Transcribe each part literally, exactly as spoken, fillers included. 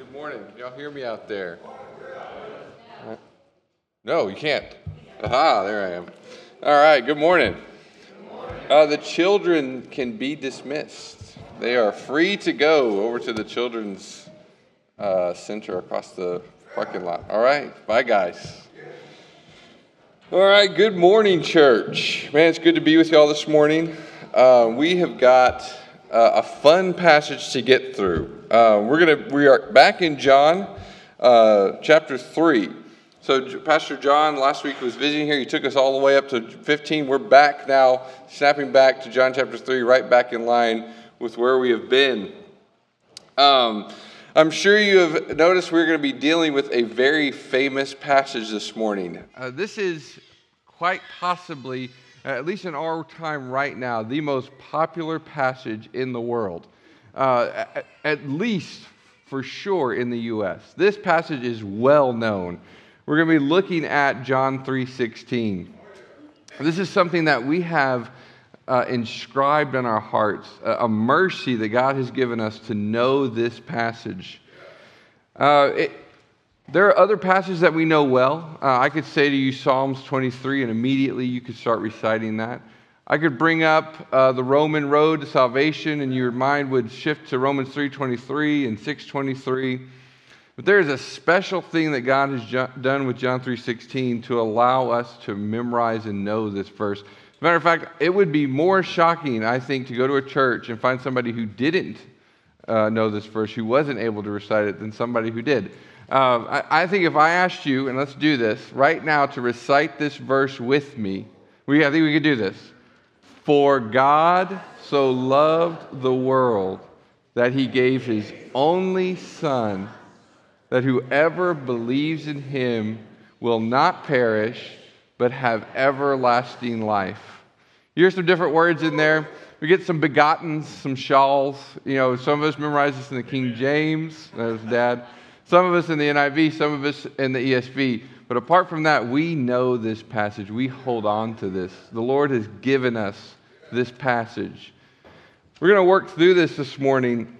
Good morning. Can y'all hear me out there? No, you can't. Aha, there I am. All right, good morning. Uh, the children can be dismissed. They are free to go over to the children's uh, center across the parking lot. All right, bye guys. All right, good morning, church. Man, it's good to be with y'all this morning. Uh, we have got uh, a fun passage to get through. Uh, we're gonna we are back in John uh, chapter three. So Pastor John last week was visiting here. He took us all the way up to fifteen. We're back now, snapping back to John chapter three, right back in line with where we have been. Um, I'm sure you have noticed we're going to be dealing with a very famous passage this morning. Uh, this is quite possibly, uh, at least in our time right now, the most popular passage in the world. Uh, at, at least for sure in the U S. This passage is well known. We're going to be looking at John three sixteen. This is something that we have uh, inscribed in our hearts, a, a mercy that God has given us to know this passage. Uh, it, there are other passages that we know well. Uh, I could say to you Psalms twenty-three, and immediately you could start reciting that. I could bring up uh, the Roman road to salvation, and your mind would shift to Romans three twenty-three and six twenty-three. But there is a special thing that God has jo- done with John three sixteen to allow us to memorize and know this verse. As a matter of fact, it would be more shocking, I think, to go to a church and find somebody who didn't uh, know this verse, who wasn't able to recite it, than somebody who did. Uh, I, I think if I asked you, and let's do this, right now to recite this verse with me, we, I think we could do this. For God so loved the world that he gave his only Son, that whoever believes in him will not perish, but have everlasting life. You hear some different words in there. We get some begottens, some shawls. You know, some of us memorize this in the King James. That was Dad. Some of us in the N I V, some of us in the E S V. But apart from that, we know this passage. We hold on to this. The Lord has given us this passage. We're going to work through this this morning,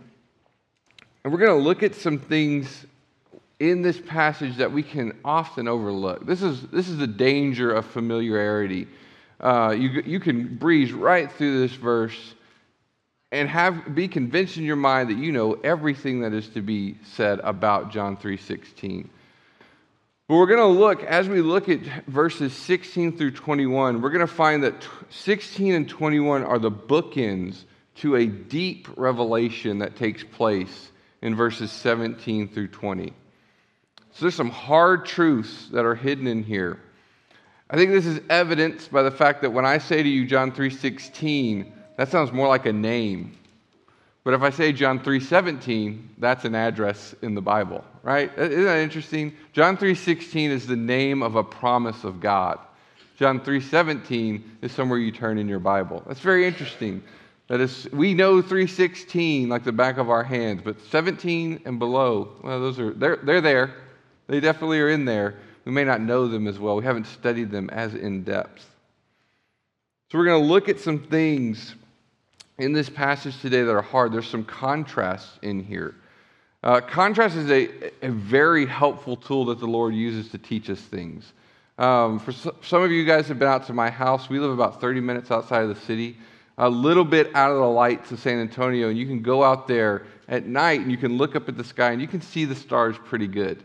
and we're going to look at some things in this passage that we can often overlook. This is this is the danger of familiarity. Uh, you you can breeze right through this verse and have be convinced in your mind that you know everything that is to be said about John three sixteen. But we're going to look, as we look at verses sixteen through twenty-one, we're going to find that sixteen and twenty-one are the bookends to a deep revelation that takes place in verses seventeen through twenty. So there's some hard truths that are hidden in here. I think this is evidenced by the fact that when I say to you John three sixteen, that sounds more like a name. But if I say John three seventeen, that's an address in the Bible, right? Isn't that interesting? John three sixteen is the name of a promise of God. John three seventeen is somewhere you turn in your Bible. That's very interesting. That is, we know three sixteen like the back of our hands, but seventeen and below, well, those are they're they're there. They definitely are in there. We may not know them as well. We haven't studied them as in depth. So we're going to look at some things in this passage today that are hard. There's some contrasts in here. Uh, contrast is a, a very helpful tool that the Lord uses to teach us things. Um, for so, some of you guys have been out to my house. We live about thirty minutes outside of the city, a little bit out of the lights of San Antonio, and you can go out there at night and you can look up at the sky and you can see the stars pretty good.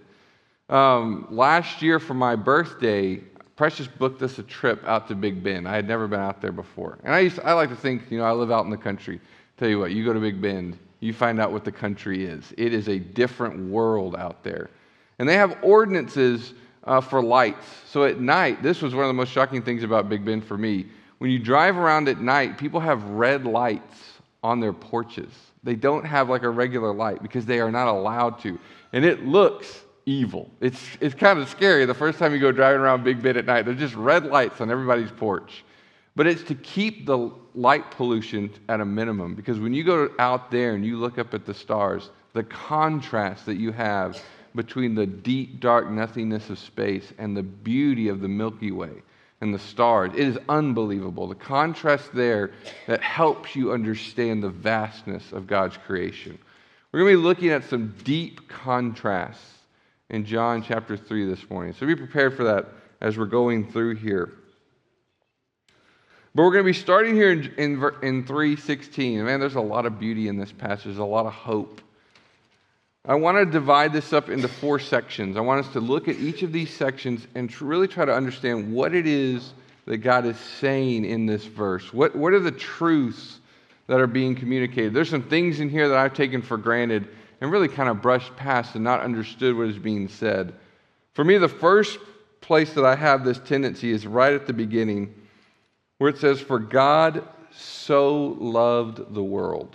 Um, last year for my birthday, Precious booked us a trip out to Big Bend. I had never been out there before. And I used to, I like to think, you know, I live out in the country. Tell you what, you go to Big Bend, you find out what the country is. It is a different world out there. And they have ordinances uh, for lights. So at night, this was one of the most shocking things about Big Bend for me. When you drive around at night, people have red lights on their porches. They don't have like a regular light because they are not allowed to. And it looks evil. It's it's kind of scary the first time you go driving around Big Bend at night. There's just red lights on everybody's porch. But it's to keep the light pollution at a minimum, because when you go out there and you look up at the stars, the contrast that you have between the deep, dark nothingness of space and the beauty of the Milky Way and the stars, it is unbelievable. The contrast there that helps you understand the vastness of God's creation. We're going to be looking at some deep contrasts in John chapter three this morning. So be prepared for that as we're going through here. But we're going to be starting here in, in, in three sixteen. Man, there's a lot of beauty in this passage. There's a lot of hope. I want to divide this up into four sections. I want us to look at each of these sections and tr- really try to understand what it is that God is saying in this verse. What, what are the truths that are being communicated? There's some things in here that I've taken for granted and really kind of brushed past and not understood what is being said. For me, the first place that I have this tendency is right at the beginning, where it says, "For God so loved the world."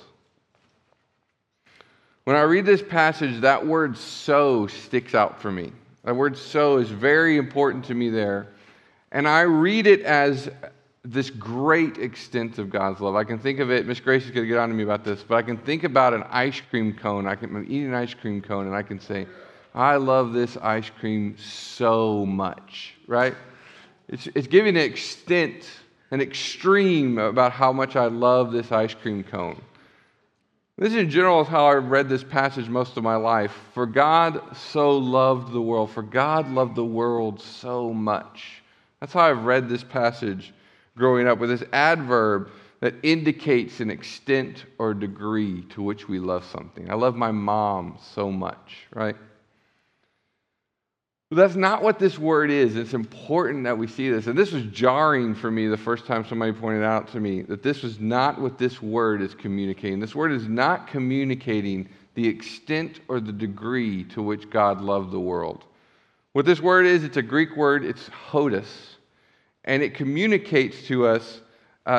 When I read this passage, that word "so" sticks out for me. That word "so" is very important to me there. And I read it as this great extent of God's love. I can think of it, Miss Grace is going to get on to me about this, but I can think about an ice cream cone. I can eat an ice cream cone and I can say, I love this ice cream so much, right? It's, it's giving an extent, an extreme about how much I love this ice cream cone. This in general is how I've read this passage most of my life. For God so loved the world. For God loved the world so much. That's how I've read this passage growing up, with this adverb that indicates an extent or degree to which we love something. I love my mom so much, right? But that's not what this word is. It's important that we see this. And this was jarring for me the first time somebody pointed out to me that this was not what this word is communicating. This word is not communicating the extent or the degree to which God loved the world. What this word is, it's a Greek word, it's hodis. And it communicates to us uh,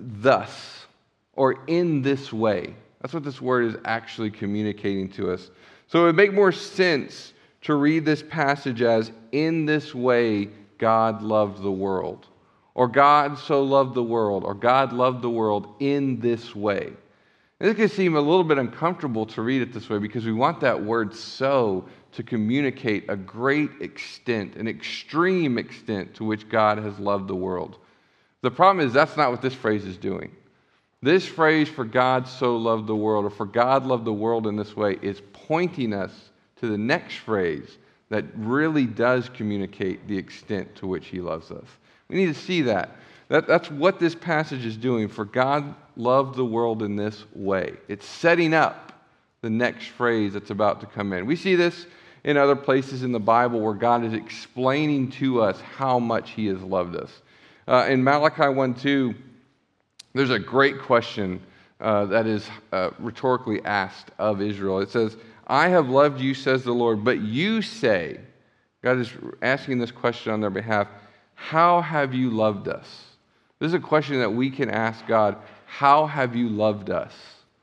thus, or in this way. That's what this word is actually communicating to us. So it would make more sense to read this passage as, in this way, God loved the world. Or God so loved the world. Or God loved the world in this way. And this can seem a little bit uncomfortable to read it this way because we want that word "so" to communicate a great extent, an extreme extent to which God has loved the world. The problem is that's not what this phrase is doing. This phrase, "for God so loved the world," or "for God loved the world in this way," is pointing us to the next phrase that really does communicate the extent to which he loves us. We need to see that. that. That's what this passage is doing. For God loved the world in this way. It's setting up the next phrase that's about to come in. We see this in other places in the Bible where God is explaining to us how much he has loved us. Uh, in Malachi one two, there's a great question uh, that is uh, rhetorically asked of Israel. It says, "I have loved you, says the Lord, but you say," God is asking this question on their behalf, "how have you loved us?" This is a question that we can ask God. How have you loved us?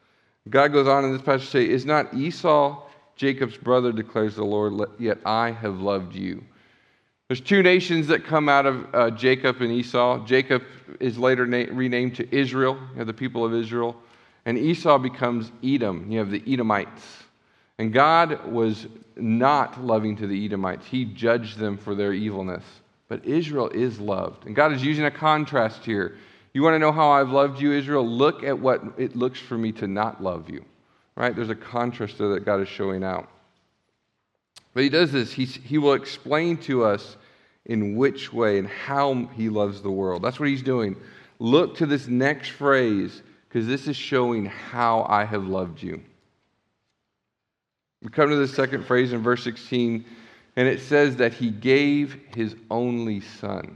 God goes on in this passage to say, "Is not Esau Jacob's brother, declares the Lord, yet I have loved you." There's two nations that come out of uh, Jacob and Esau. Jacob is later na- renamed to Israel, you have the people of Israel, and Esau becomes Edom. You have the Edomites. And God was not loving to the Edomites. He judged them for their evilness. But Israel is loved. And God is using a contrast here. You want to know how I've loved you, Israel? Look at what it looks for me to not love you. Right? There's a contrast there that God is showing out. But he does this. He's, he will explain to us in which way and how he loves the world. That's what he's doing. Look to this next phrase, because this is showing how I have loved you. We come to the second phrase in verse sixteen, and it says that he gave his only son.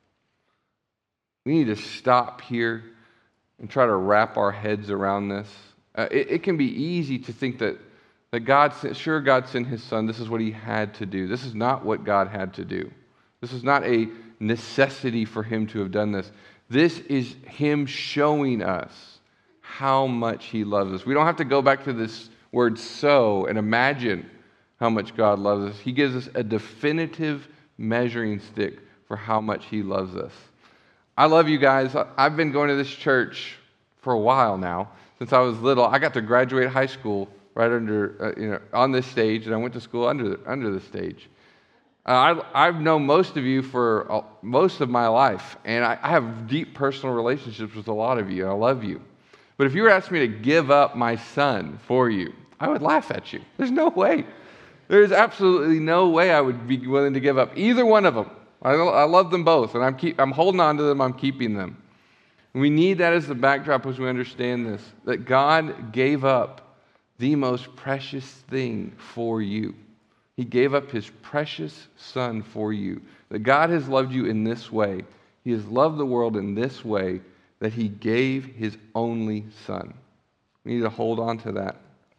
We need to stop here and try to wrap our heads around this. Uh, it, it can be easy to think that, that God, sure, God sent his son. This is what he had to do. This is not what God had to do. This is not a necessity for him to have done this. This is him showing us how much he loves us. We don't have to go back to this word "so" and imagine how much God loves us. He gives us a definitive measuring stick for how much he loves us. I love you guys. I've been going to this church for a while now. Since I was little, I got to graduate high school right under, uh, you know, on this stage, and I went to school under the, under the stage. Uh, I, I've known most of you for uh, most of my life, and I, I have deep personal relationships with a lot of you, and I love you. But if you were asking me to give up my son for you, I would laugh at you. There's no way. There's absolutely no way I would be willing to give up either one of them. I, I love them both, and I'm, keep, I'm holding on to them. I'm keeping them. We need that as the backdrop as we understand this, that God gave up the most precious thing for you. He gave up his precious son for you. That God has loved you in this way. He has loved the world in this way, that he gave his only son. We need to hold on to that.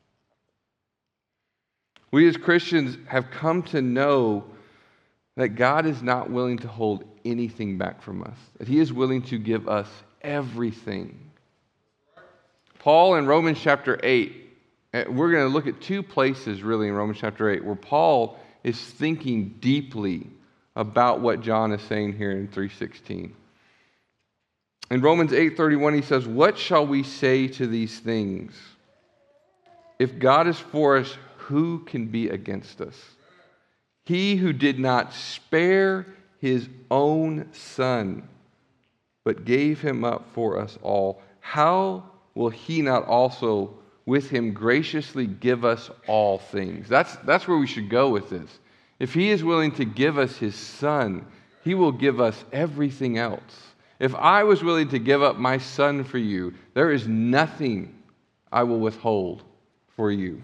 We as Christians have come to know that God is not willing to hold anything back from us, that he is willing to give us everything. Paul in Romans chapter eight, we're going to look at two places really in Romans chapter eight where Paul is thinking deeply about what John is saying here in three sixteen. In Romans eight thirty-one, he says, "What shall we say to these things? If God is for us, who can be against us? He who did not spare his own son, but gave him up for us all, how will he not also with him graciously give us all things?" That's, that's where we should go with this. If he is willing to give us his son, he will give us everything else. If I was willing to give up my son for you, there is nothing I will withhold for you.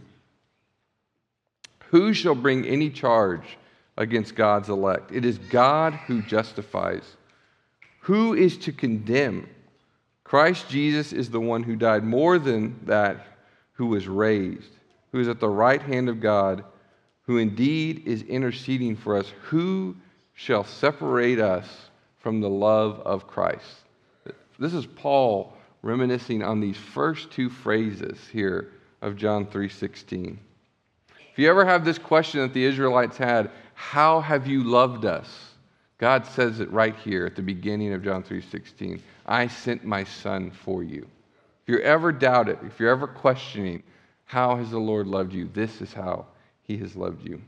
Who shall bring any charge against God's elect? It is God who justifies. Who is to condemn? Christ Jesus is the one who died, more than that, who was raised, who is at the right hand of God, who indeed is interceding for us. Who shall separate us from the love of Christ? This is Paul reminiscing on these first two phrases here of John three sixteen. If you ever have this question that the Israelites had, how have you loved us? God says it right here at the beginning of John three sixteen. I sent my son for you. If you ever doubt it, if you're ever questioning, how has the Lord loved you? This is how he has loved you.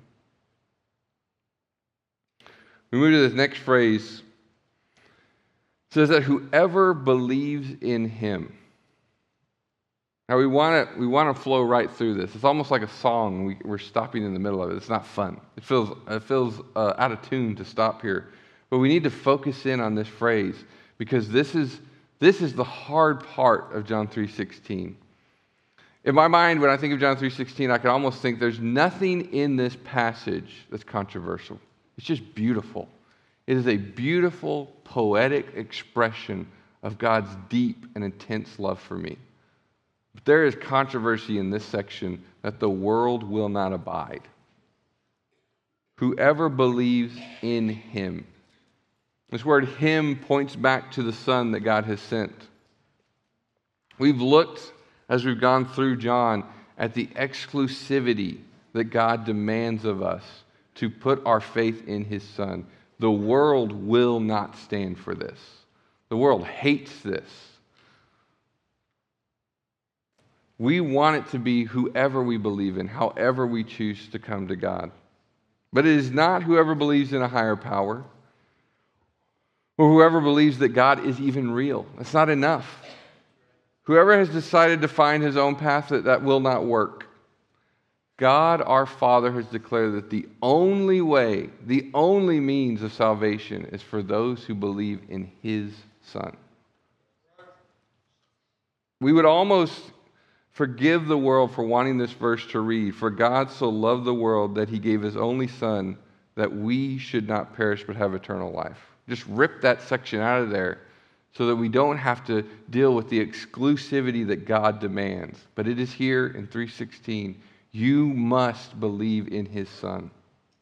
We move to this next phrase. It says that whoever believes in him. Now we want to we want to flow right through this. It's almost like a song. We, we're stopping in the middle of it. It's not fun. It feels it feels uh, out of tune to stop here. But we need to focus in on this phrase because this is this is the hard part of John three sixteen. In my mind, when I think of John three sixteen, I can almost think there's nothing in this passage that's controversial. It's just beautiful. It is a beautiful, poetic expression of God's deep and intense love for me. But there is controversy in this section that the world will not abide. Whoever believes in him. This word him points back to the Son that God has sent. We've looked, as we've gone through John, at the exclusivity that God demands of us to put our faith in his Son. The world will not stand for this. The world hates this. We want it to be whoever we believe in, however we choose to come to God. But it is not whoever believes in a higher power or whoever believes that God is even real. That's not enough. Whoever has decided to find his own path, that, that will not work. God, our Father, has declared that the only way, the only means of salvation is for those who believe in his Son. We would almost forgive the world for wanting this verse to read, "For God so loved the world that he gave his only Son, that we should not perish but have eternal life." Just rip that section out of there so that we don't have to deal with the exclusivity that God demands. But it is here in three sixteen. You must believe in his Son.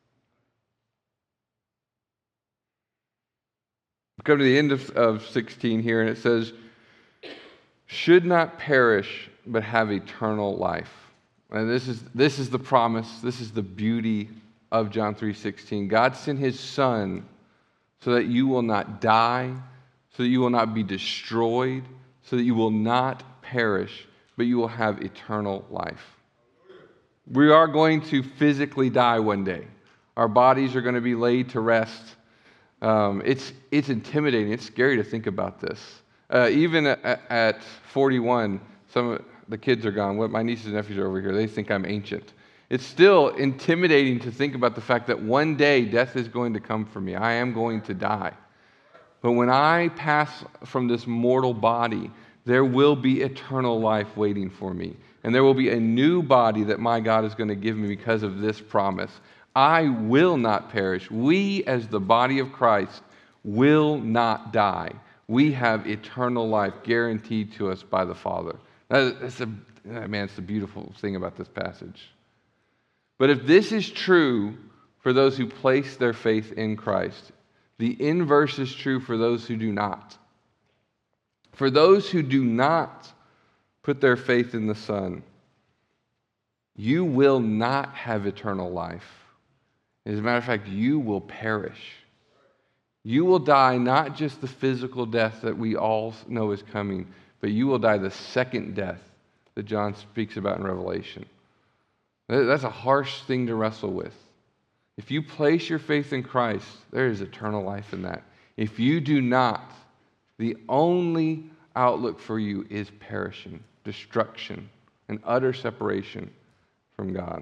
We come to the end of, of sixteen here, and it says, "Should not perish, but have eternal life." And this is, this is the promise, this is the beauty of John three sixteen. God sent his Son so that you will not die, so that you will not be destroyed, so that you will not perish, but you will have eternal life. We are going to physically die one day. Our bodies are going to be laid to rest. Um, it's, it's intimidating. It's scary to think about this. Uh, even at, at forty-one, some the kids are gone. What my nieces and nephews are over here. They think I'm ancient. It's still intimidating to think about the fact that one day death is going to come for me. I am going to die. But when I pass from this mortal body, there will be eternal life waiting for me. And there will be a new body that my God is going to give me because of this promise. I will not perish. We, as the body of Christ, will not die. We have eternal life guaranteed to us by the Father. That's a, man, it's the beautiful thing about this passage. But if this is true for those who place their faith in Christ, the inverse is true for those who do not. For those who do not put their faith in the Son, you will not have eternal life. As a matter of fact, you will perish. You will die not just the physical death that we all know is coming, but you will die the second death that John speaks about in Revelation. That's a harsh thing to wrestle with. If you place your faith in Christ, there is eternal life in that. If you do not, the only outlook for you is perishing, destruction, and utter separation from God.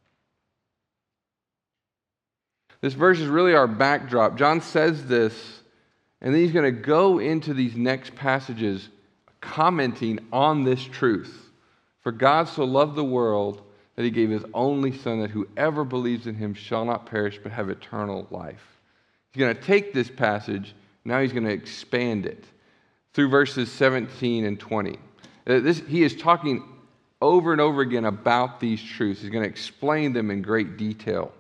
This verse is really our backdrop. John says this, and then he's going to go into these next passages commenting on this truth. For God so loved the world that he gave his only Son, that whoever believes in him shall not perish but have eternal life. He's going to take this passage, now he's going to expand it through verses seventeen and twenty. Uh, this, he is talking over and over again about these truths. He's going to explain them in great detail.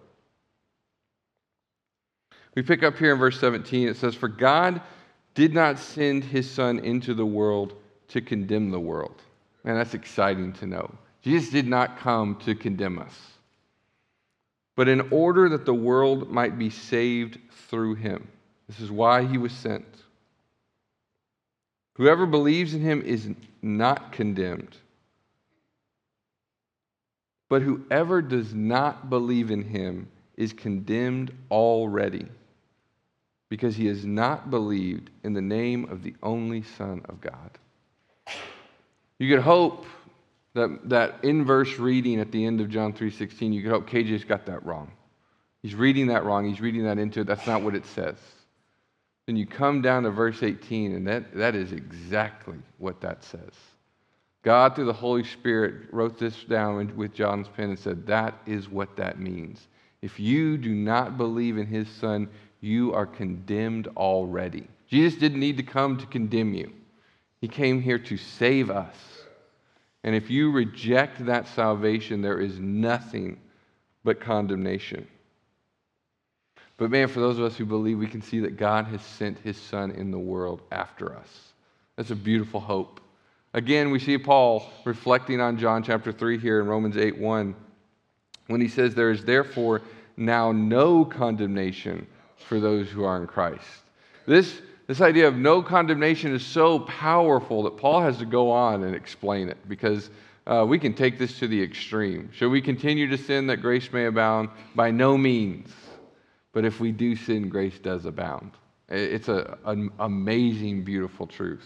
We pick up here in verse seventeen. It says, "For God did not send his Son into the world to condemn the world." Man, that's exciting to know. Jesus did not come to condemn us, but in order that the world might be saved through him. This is why he was sent. Whoever believes in him is not condemned, but whoever does not believe in him is condemned already, because he has not believed in the name of the only Son of God. You could hope that that inverse reading at the end of John three sixteen, you could hope K J's got that wrong. He's reading that wrong. He's reading that into it. That's not what it says. Then you come down to verse eighteen, and that, that is exactly what that says. God, through the Holy Spirit, wrote this down with John's pen and said, that is what that means. If you do not believe in his Son, you are condemned already. Jesus didn't need to come to condemn you. He came here to save us. And if you reject that salvation, there is nothing but condemnation. But man, for those of us who believe, we can see that God has sent his Son in the world after us. That's a beautiful hope. Again, we see Paul reflecting on John chapter three here in Romans eight one, when he says, "There is therefore now no condemnation for those who are in Christ." This, this idea of no condemnation is so powerful that Paul has to go on and explain it, because uh, we can take this to the extreme. Should we continue to sin that grace may abound? By no means. But if we do sin, grace does abound. It's a, an amazing, beautiful truth.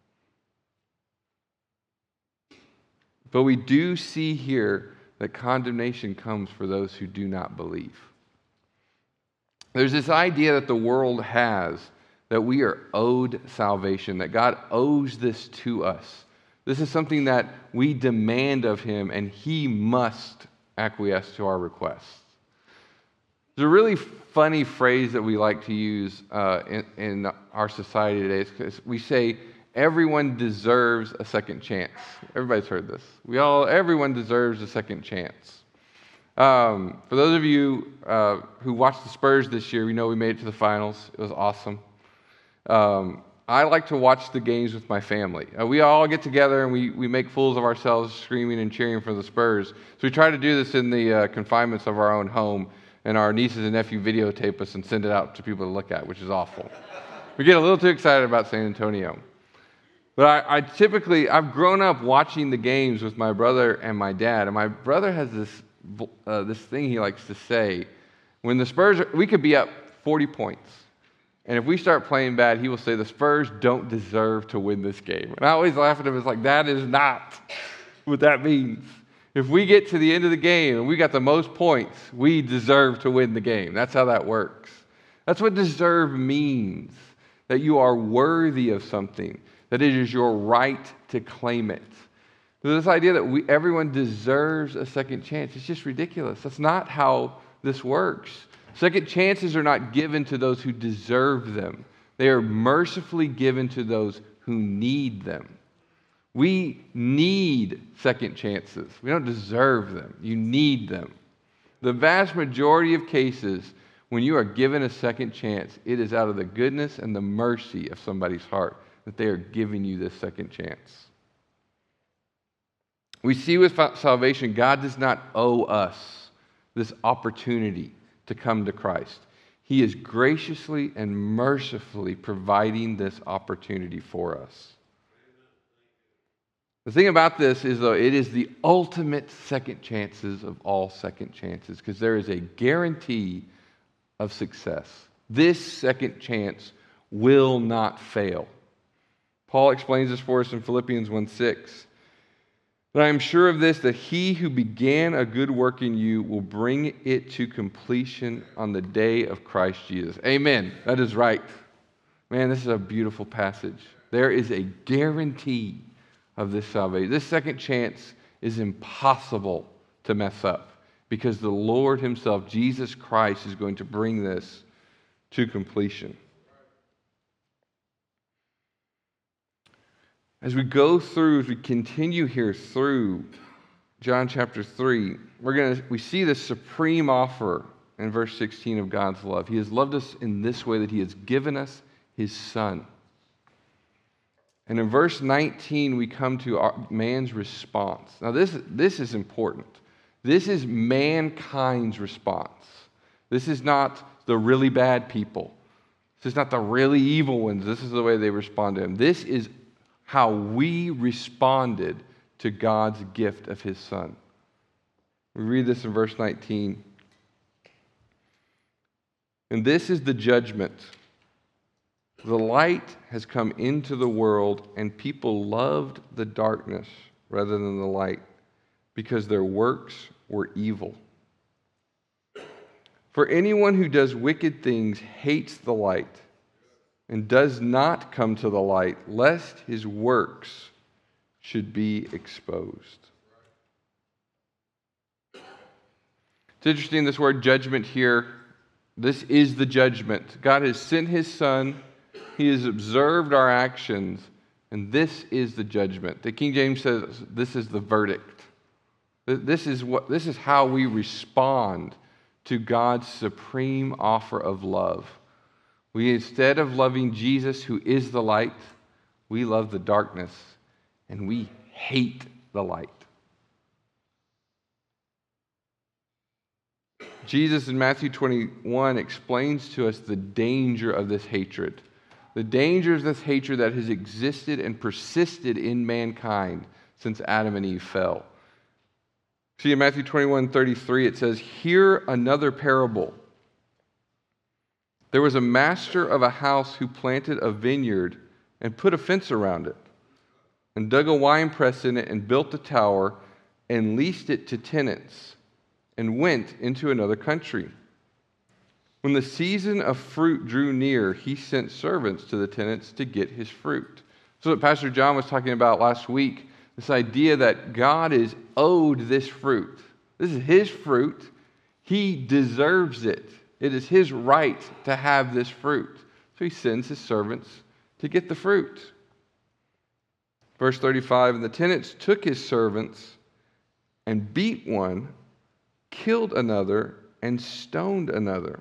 But we do see here that condemnation comes for those who do not believe. There's this idea that the world has that we are owed salvation, that God owes this to us. This is something that we demand of him, and he must acquiesce to our requests. There's a really funny phrase that we like to use uh, in, in our society today. It's 'cause we say, everyone deserves a second chance. Everybody's heard this. We all, everyone deserves a second chance. Um, for those of you uh, who watched the Spurs this year, we know we made it to the finals. It was awesome. Um, I like to watch the games with my family. Uh, we all get together and we, we make fools of ourselves screaming and cheering for the Spurs. So we try to do this in the uh, confinements of our own home, and our nieces and nephew videotape us and send it out to people to look at, which is awful. We get a little too excited about San Antonio. But I, I typically, I've grown up watching the games with my brother and my dad, and my brother has this uh, this thing he likes to say. When the Spurs, are, we could be up forty points, and if we start playing bad, he will say, the Spurs don't deserve to win this game. And I always laugh at him. It's like, that is not what that means. If we get to the end of the game and we got the most points, we deserve to win the game. That's how that works. That's what deserve means, that you are worthy of something, that it is your right to claim it. So this idea that we, everyone deserves a second chance, it's just ridiculous. That's not how this works. Second chances are not given to those who deserve them. They are mercifully given to those who need them. We need second chances. We don't deserve them. You need them. The vast majority of cases, when you are given a second chance, it is out of the goodness and the mercy of somebody's heart that they are giving you this second chance. We see with salvation, God does not owe us this opportunity to come to Christ. He is graciously and mercifully providing this opportunity for us. The thing about this is, though, it is the ultimate second chances of all second chances, because there is a guarantee of success. This second chance will not fail. Paul explains this for us in Philippians one six. But I am sure of this, that he who began a good work in you will bring it to completion on the day of Christ Jesus. Amen. That is right. Man, this is a beautiful passage. There is a guarantee of this salvation. This second chance is impossible to mess up because the Lord himself, Jesus Christ, is going to bring this to completion. As we go through, as we continue here through John chapter three, we're gonna we see the supreme offer in verse sixteen of God's love. He has loved us in this way, that he has given us his Son. And in verse nineteen, we come to our, man's response. Now this, this is important. This is mankind's response. This is not the really bad people. This is not the really evil ones. This is the way they respond to him. This is how we responded to God's gift of his Son. We read this in verse nineteen. And this is the judgment. The light has come into the world, and people loved the darkness rather than the light, because their works were evil. For anyone who does wicked things hates the light and does not come to the light, lest his works should be exposed. It's interesting, this word judgment here. This is the judgment. God has sent his Son. He has observed our actions, and this is the judgment. The King James says this is the verdict. This is what. This is how we respond to God's supreme offer of love. We, instead of loving Jesus, who is the light, we love the darkness, and we hate the light. Jesus in Matthew twenty-one explains to us the danger of this hatred. The danger of this hatred that has existed and persisted in mankind since Adam and Eve fell. See, in Matthew twenty-one thirty-three, it says, "Hear another parable. There was a master of a house who planted a vineyard and put a fence around it, and dug a winepress in it, and built a tower, and leased it to tenants, and went into another country. When the season of fruit drew near, he sent servants to the tenants to get his fruit." So what Pastor John was talking about last week, this idea that God is owed this fruit. This is his fruit. He deserves it. It is his right to have this fruit. So he sends his servants to get the fruit. Verse thirty-five, "And the tenants took his servants and beat one, killed another, and stoned another.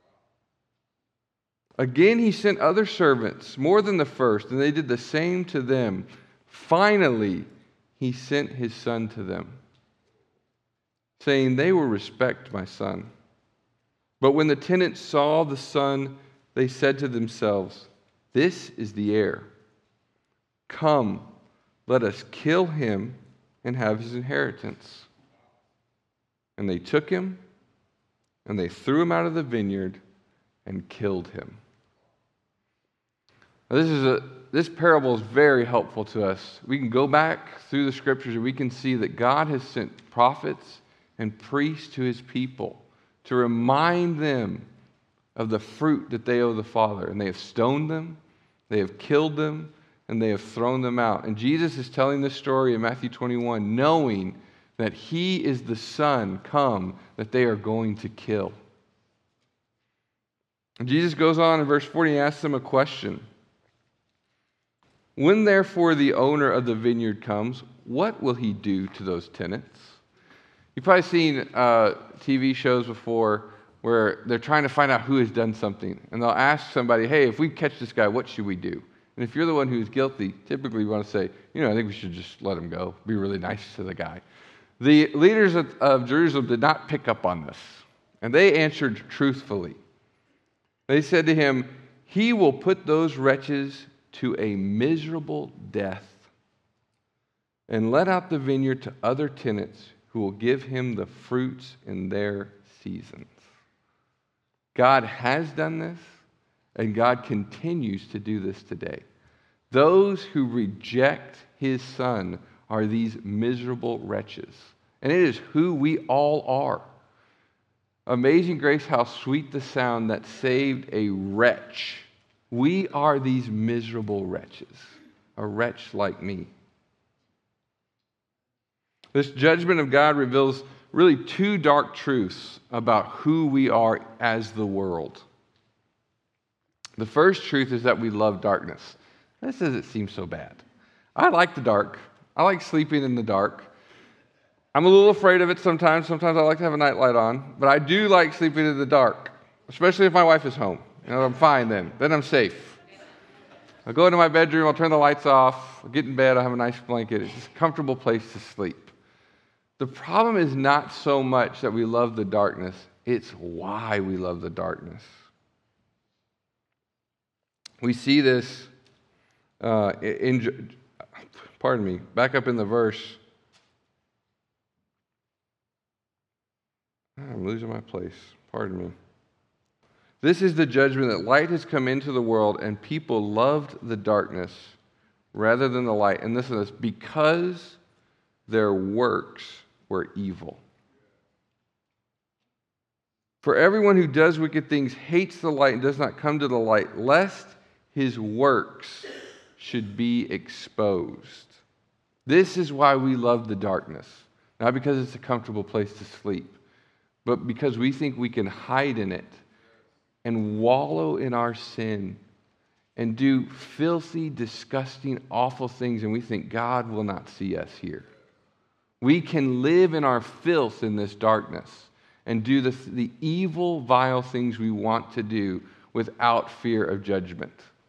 Again he sent other servants, more than the first, and they did the same to them. Finally he sent his son to them, saying, 'They will respect my son.' But when the tenants saw the son, they said to themselves, 'This is the heir. Come, let us kill him and have his inheritance.' And they took him, and they threw him out of the vineyard and killed him." Now, this is a this parable is very helpful to us. We can go back through the scriptures and we can see that God has sent prophets and priests to his people to remind them of the fruit that they owe the Father. And they have stoned them, they have killed them, and they have thrown them out. And Jesus is telling this story in Matthew twenty-one, knowing that he is the Son come that they are going to kill. And Jesus goes on in verse forty and asks them a question. When therefore the owner of the vineyard comes, what will he do to those tenants? You've probably seen uh, T V shows before where they're trying to find out who has done something. And they'll ask somebody, hey, if we catch this guy, what should we do? And if you're the one who's guilty, typically you want to say, you know, I think we should just let him go. Be really nice to the guy. The leaders of, of Jerusalem did not pick up on this. And they answered truthfully. They said to him, he will put those wretches to a miserable death and let out the vineyard to other tenants who will give him the fruits in their seasons. God has done this, and God continues to do this today. Those who reject his Son are these miserable wretches. And it is who we all are. Amazing grace, how sweet the sound that saved a wretch. We are these miserable wretches, a wretch like me. This judgment of God reveals really two dark truths about who we are as the world. The first truth is that we love darkness. This doesn't seem so bad. I like the dark. I like sleeping in the dark. I'm a little afraid of it sometimes. Sometimes I like to have a nightlight on. But I do like sleeping in the dark, especially if my wife is home. You know, I'm fine then. Then I'm safe. I'll go into my bedroom, I'll turn the lights off, I'll get in bed, I'll have a nice blanket. It's just a comfortable place to sleep. The problem is not so much that we love the darkness, it's why we love the darkness. We see this uh, in, pardon me, back up in the verse. I'm losing my place, pardon me. This is the judgment that light has come into the world and people loved the darkness rather than the light. And listen to this, because their works were evil. For everyone who does wicked things hates the light and does not come to the light, lest his works should be exposed. This is why we love the darkness. Not because it's a comfortable place to sleep, but because we think we can hide in it and wallow in our sin and do filthy, disgusting, awful things, and we think God will not see us here. We can live in our filth in this darkness and do the, the evil, vile things we want to do without fear of judgment.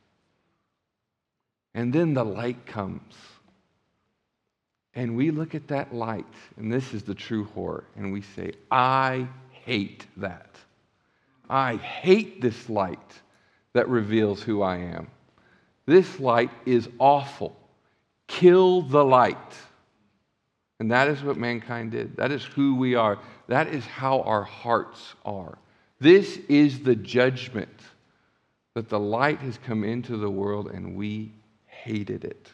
And then the light comes. And we look at that light, and this is the true horror, and we say, I hate that. I hate this light that reveals who I am. This light is awful. Kill the light. And that is what mankind did. That is who we are. That is how our hearts are. This is the judgment that the light has come into the world and we hated it.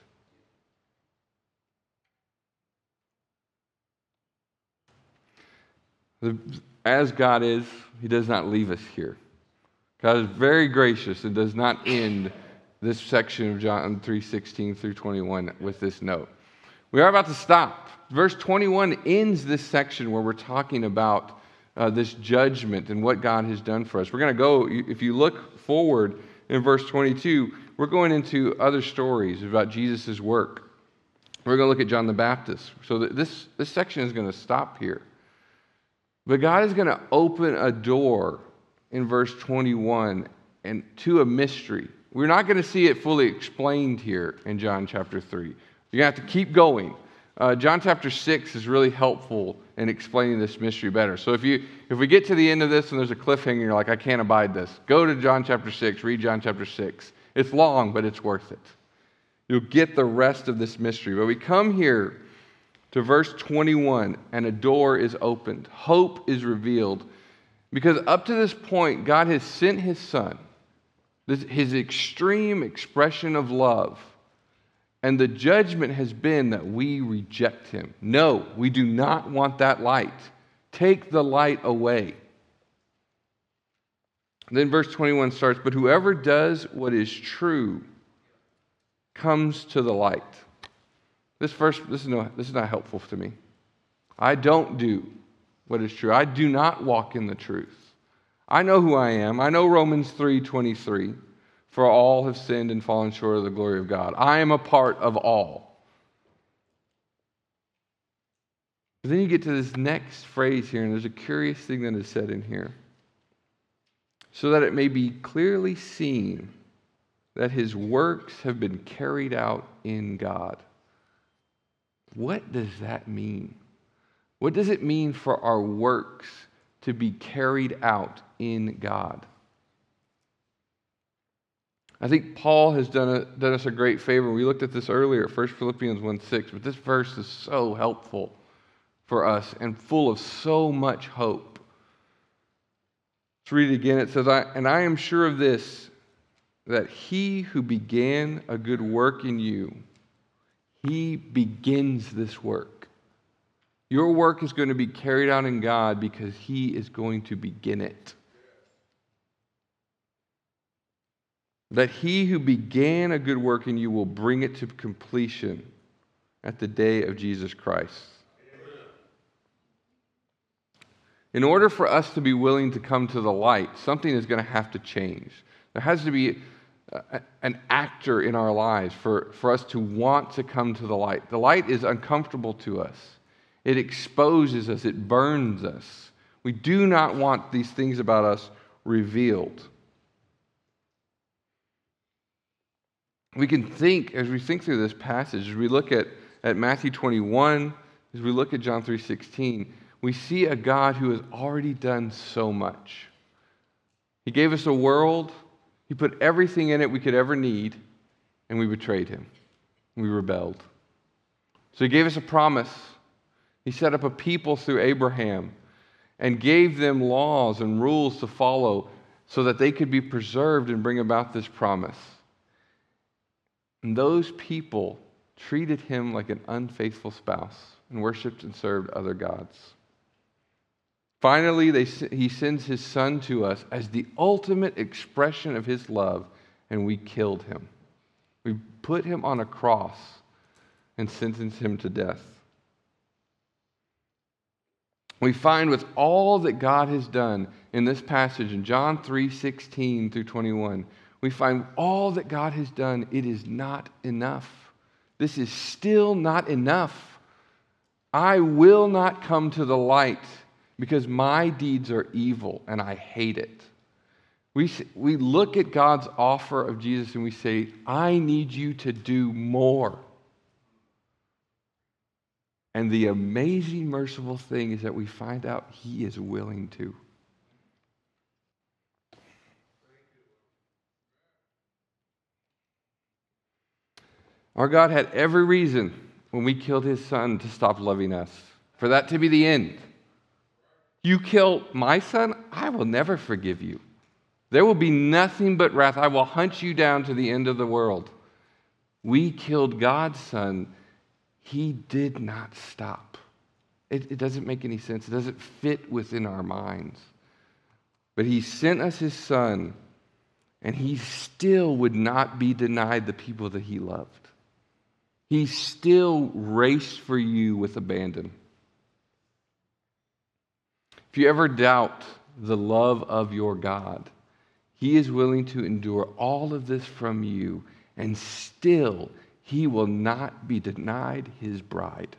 As God is, he does not leave us here. God is very gracious and does not end this section of John three sixteen through twenty-one with this note. We are about to stop. Verse twenty-one ends this section where we're talking about uh, this judgment and what God has done for us. We're going to go, if you look forward in verse twenty-two, we're going into other stories about Jesus' work. We're going to look at John the Baptist. So that this, this section is going to stop here. But God is going to open a door in verse twenty-one and to a mystery. We're not going to see it fully explained here in John chapter three. You're going to have to keep going. Uh, John chapter six is really helpful in explaining this mystery better. So if you if we get to the end of this and there's a cliffhanger, you're like, I can't abide this. Go to John chapter six, read John chapter six. It's long, but it's worth it. You'll get the rest of this mystery. But we come here to verse twenty-one, and a door is opened. Hope is revealed. Because up to this point, God has sent his Son This, his extreme expression of love. And the judgment has been that we reject him. No, we do not want that light. Take the light away. Then verse twenty-one starts, but whoever does what is true comes to the light. This verse, this is, no, this is not helpful to me. I don't do what is true. I do not walk in the truth. I know who I am. I know Romans three twenty-three. For all have sinned and fallen short of the glory of God. I am a part of all. But then you get to this next phrase here, and there's a curious thing that is said in here. So that it may be clearly seen that his works have been carried out in God. What does that mean? What does it mean for our works to be carried out in God? I think Paul has done, a, done us a great favor. We looked at this earlier, First Philippians one six, but this verse is so helpful for us and full of so much hope. Let's read it again. It says, I, and I am sure of this, that he who began a good work in you, he begins this work. Your work is going to be carried out in God because he is going to begin it. That he who began a good work in you will bring it to completion at the day of Jesus Christ. In order for us to be willing to come to the light, something is going to have to change. There has to be a, an actor in our lives for, for us to want to come to the light. The light is uncomfortable to us. It exposes us. It burns us. We do not want these things about us revealed. We can think, as we think through this passage, as we look at, at Matthew twenty-one, as we look at John three sixteen, we see a God who has already done so much. He gave us a world. He put everything in it we could ever need, and we betrayed him. We rebelled. So he gave us a promise. He set up a people through Abraham and gave them laws and rules to follow so that they could be preserved and bring about this promise. And those people treated him like an unfaithful spouse and worshiped and served other gods. Finally, they, he sends his son to us as the ultimate expression of his love, and we killed him. We put him on a cross and sentenced him to death. We find with all that God has done in this passage in John three sixteen through twenty-one, we find all that God has done, it is not enough. This is still not enough. I will not come to the light because my deeds are evil and I hate it. We, we look at God's offer of Jesus and we say, I need you to do more. And the amazing, merciful thing is that we find out he is willing to. Our God had every reason when we killed his son to stop loving us, for that to be the end. You kill my son, I will never forgive you. There will be nothing but wrath. I will hunt you down to the end of the world. We killed God's son. He did not stop. It, it doesn't make any sense. It doesn't fit within our minds. But he sent us his son, and he still would not be denied the people that he loved. He still raced for you with abandon. If you ever doubt the love of your God, he is willing to endure all of this from you, and still he will not be denied his bride.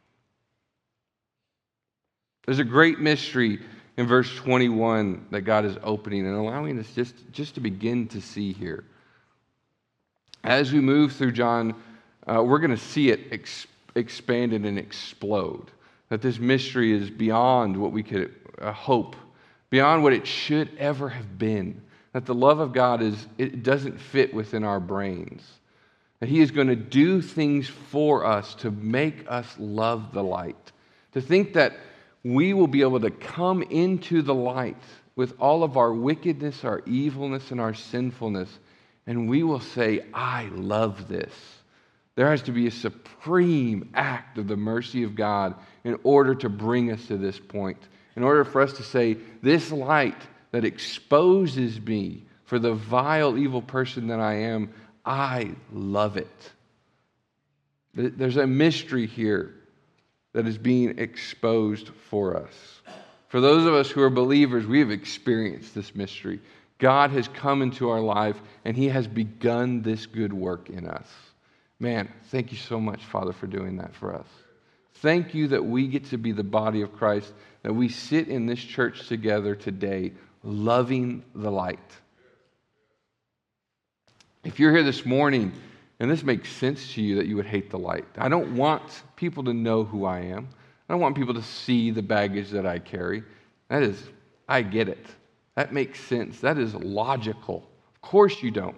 There's a great mystery in verse twenty-one that God is opening and allowing us just, just to begin to see here. As we move through John, uh, we're going to see it ex- expanded and explode. That this mystery is beyond what we could uh, hope, beyond what it should ever have been. That the love of God is, it doesn't fit within our brains. That he is going to do things for us to make us love the light. To think that we will be able to come into the light with all of our wickedness, our evilness, and our sinfulness, and we will say, I love this. There has to be a supreme act of the mercy of God in order to bring us to this point, in order for us to say, this light that exposes me for the vile, evil person that I am, I love it. There's a mystery here that is being exposed for us. For those of us who are believers, we have experienced this mystery. God has come into our life, and He has begun this good work in us. Man, thank you so much, Father, for doing that for us. Thank you that we get to be the body of Christ, that we sit in this church together today, loving the light. If you're here this morning, and this makes sense to you that you would hate the light, I don't want people to know who I am. I don't want people to see the baggage that I carry. That is, I get it. That makes sense. That is logical. Of course you don't.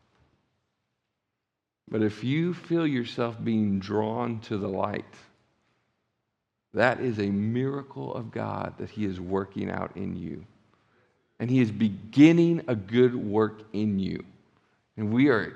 But if you feel yourself being drawn to the light, that is a miracle of God that He is working out in you. And He is beginning a good work in you. And we are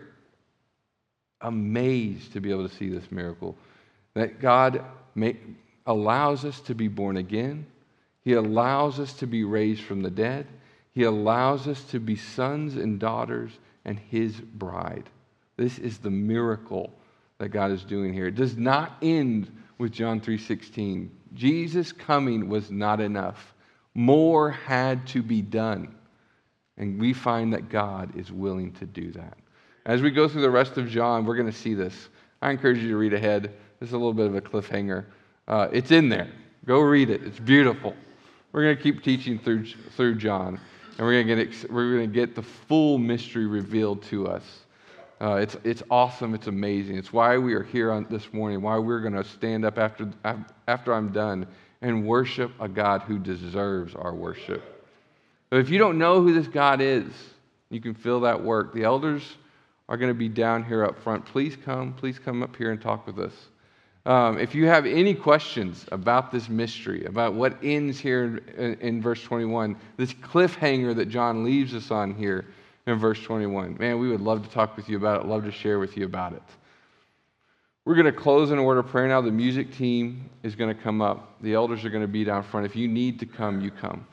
amazed to be able to see this miracle. That God may, allows us to be born again. He allows us to be raised from the dead. He allows us to be sons and daughters and His bride. This is the miracle that God is doing here. It does not end with John three sixteen. Jesus' coming was not enough. More had to be done. And we find that God is willing to do that. As we go through the rest of John, we're going to see this. I encourage you to read ahead. This is a little bit of a cliffhanger. Uh, it's in there. Go read it. It's beautiful. We're going to keep teaching through through John, and we're going to get we're going to get the full mystery revealed to us. Uh, it's it's awesome. It's amazing. It's why we are here on this morning. Why we're going to stand up after after I'm done and worship a God who deserves our worship. But if you don't know who this God is, you can feel that work. The elders are going to be down here up front. Please come. Please come up here and talk with us. Um, if you have any questions about this mystery, about what ends here in, in verse twenty-one, this cliffhanger that John leaves us on here in verse twenty-one, man, we would love to talk with you about it, love to share with you about it. We're going to close in a word of prayer now. The music team is going to come up. The elders are going to be down front. If you need to come, you come.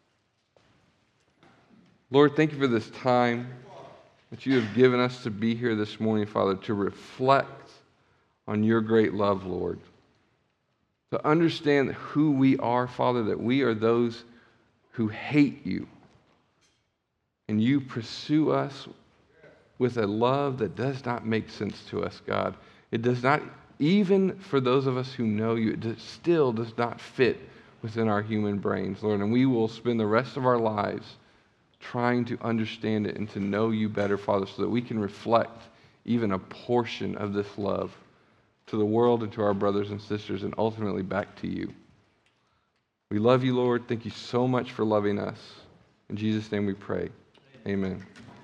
Lord, thank you for this time that you have given us to be here this morning, Father, to reflect on your great love, Lord. To understand who we are, Father, that we are those who hate you. And you pursue us with a love that does not make sense to us, God. It does not, even for those of us who know you, it still does not fit within our human brains, Lord. And we will spend the rest of our lives trying to understand it and to know you better, Father, so that we can reflect even a portion of this love to the world and to our brothers and sisters and ultimately back to you. We love you, Lord. Thank you so much for loving us. In Jesus' name we pray. Amen.